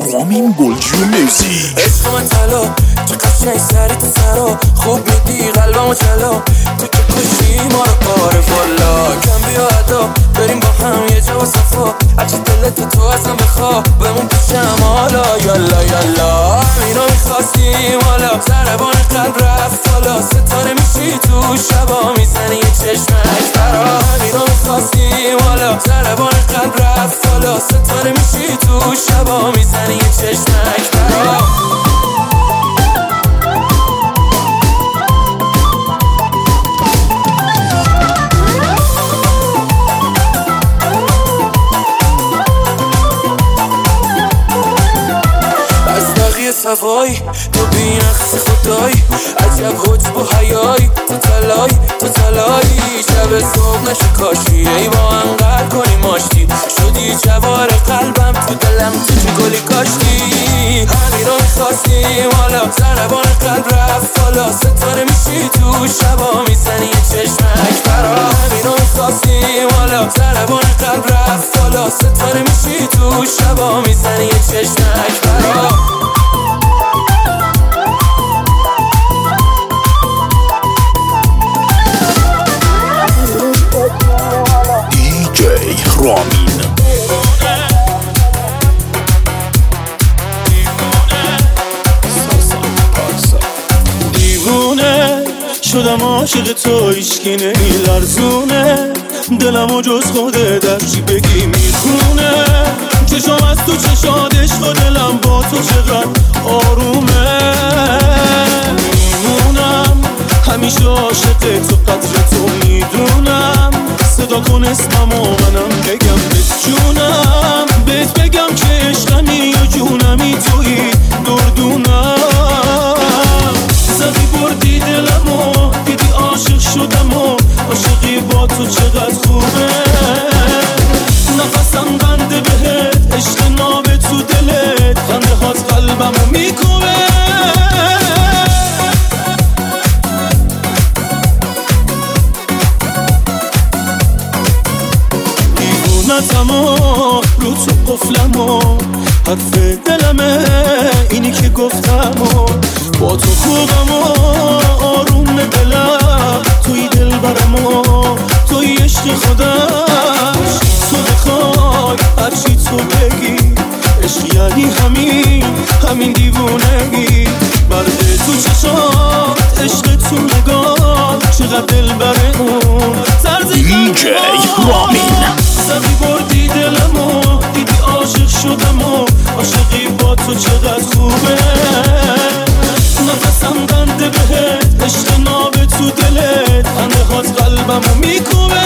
رامین گلجی میوزیک. عشق من طلا که قشنگ سری تو سرا خوب میدی قلبمو جلا، تو که کشی ما رو قاره والا. کم بیا ادا بریم با هم یه جا و صفا، هرچی دلت تو ازم بخوا بمون پیشم حالا. یالا یالا اینو میخواستیم حالا، ضربان قلب رفت حالا، ستاره میشی تو شبا میزنی یه چشمک برا. اینو میخواستیم حالا، ضربان قلب رفت حالا، ستاره میشی تو شبا میزنی یه چشمک برا. سوای تو بی نقص خدایی، عجب حجب و حیایی، تو تلایی شب صبح نشه کاشی، ای با انقدر کنی ماشتی، شدی جوار قلبم تو دلم تو چه گلی کاشتی. همین رو میخواستیم حالا، ضربان قلب رفت حالا، ستاره میشی تو شبا میزنی یه چشمک برا. همین رو میخواستیم حالا، ضربان قلب رفت حالا، ستاره میشی تو شبا میزنی یه چشمک برا. رامین دیوونه شدم عاشق تو، هیچکی نمیلرزونه دلمو جز خودت هرچی بگی میخونه. چشام از تو چشادش و دلم با تو چقدر آرومه. میمونم همیشه عاشق تو، قدر تو میدونم. صدا کن اسممو منم بگم بهت جونم، بهت بگم که عشقمی و جونمی تویی دردونم. زدی بردی دلمو، دیدی عاشق شدم و عاشقی با تو چقدر خوبه. نفسم بنده بهت، عشق ناب تو دلت، خنده هات قلبمو میکوبه. دیوونتمو رو تو قفلمو، حرف دلمه اینی که گفتمو. با تو خوبمو آروم دلم، توی دل برمو، توی عشق خودم. تو بخوای هرچی تو بگی، عشق یعنی همین دیوونگی. برد تو چشات، عشق تو نگاه، چقدر دل بره اون دیجی رامین. زدی بردی دلمو، دیدی عاشق شدم و عاشقی با تو چقدر خوبه. نفسم بنده بهت، عشق ناب تو دلت، خنده هات قلبمو میکوبه.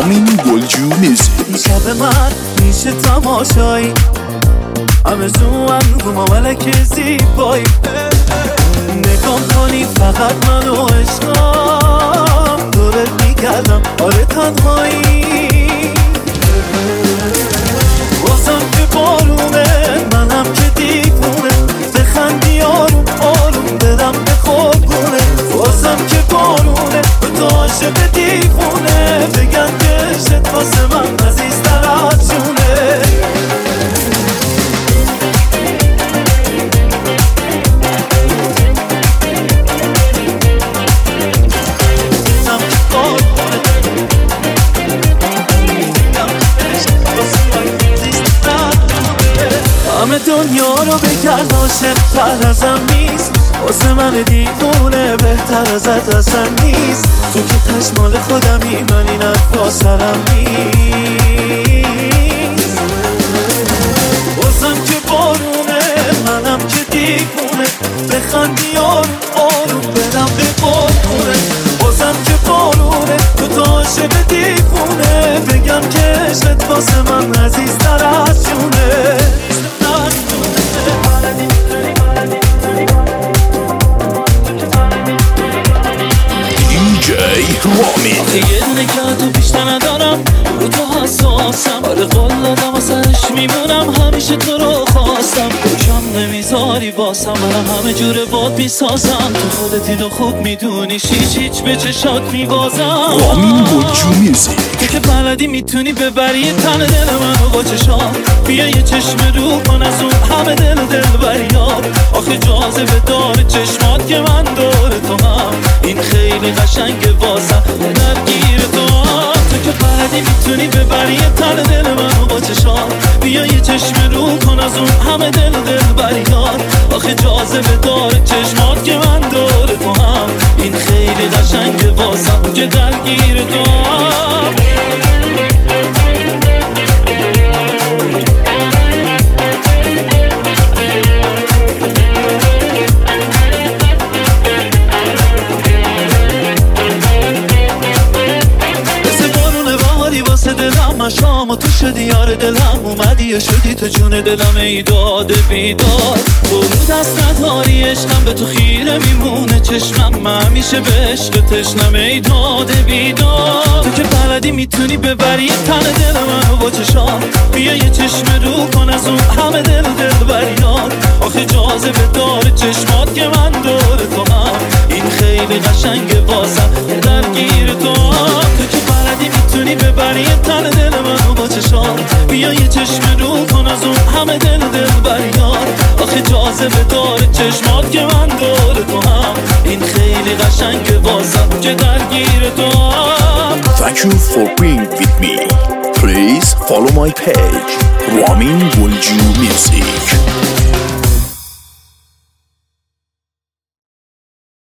رامین گلجو میوزیک. شب من میشه تماشایی، همه زومن رو مملک زیبایی، نگام کنی فقط منو عشقم، دورت میگردم آره تنهایی، بازم که بارونه منم که دیوونه، بخندی آروم آروم برم به خورگونه، بازم که بارونه به تو عاشق دیوونه، بگن که عشقت واسه من عزیزتر از جونه. همه دنیا رو بگرد عاشق تر ازم نیست، واسه من دیوونه بهتر ازت اصلا نیست، تو که تشمال خودمی من این حرفا سرم نیست، بازم که بارونه منم که دیوونه، بخندی آروم آروم برم به قربونه، بازم که بارونه تو عاشق دیوونه، بگم که عشقت واسه من عزیزتر از جونه. رامین یه دونه که تو بیشتر ندارم، رو تو حساسم، آره قول دادم و سرش میمونم، همیشه تو رو خواستم، کم نمیذاری باسم، منم همه جوره باد میسازم، تو خودتی رو خوب میدونی، هیچ به چشات میبازم. رامین گلجو میوزیک. تو که بلدی میتونی ببری تن دل منو با چشام، بیا یه چشم رو کن از اون همه دل بریاد، آخه جاذبه داره چشمات که من دور تو هم، این خیلی قشنگه واسم درگیر تو که بلدی میتونی ببری تن دل منو با چشام، بیا یه چشم رو کن از اون همه دل بریاد، آخه جاذبه داره چشمات که من دور تو هم، این خیلی قشنگه واسم که درگیر تو. دلم شام و تو شدی یار دلم، اومدی شدی تو جون دلم، ای داده بیدار برو دست نداری، عشقم به تو خیره میمونه، چشمم همیشه به عشق تشنم، ای داده بیدار تو که بلدی میتونی ببری تن دل منو با چشام، بیا یه چشم رو کن از اون همه دل بریاد، آخه جاذبه داره چشمات که من دور تو هم، این خیلی قشنگه واسم درگیر تو که بلدی میتونی ببری تن دل منو با چشام، بیا یه چشم رو کن از اون همه دل بریاد، آخه جاذبه داره چشمات که من دور تو هم، این خیلی قشنگه واسم که درگیر تو. Thank you for being with me. Please follow my page, Ramin Gulju Music.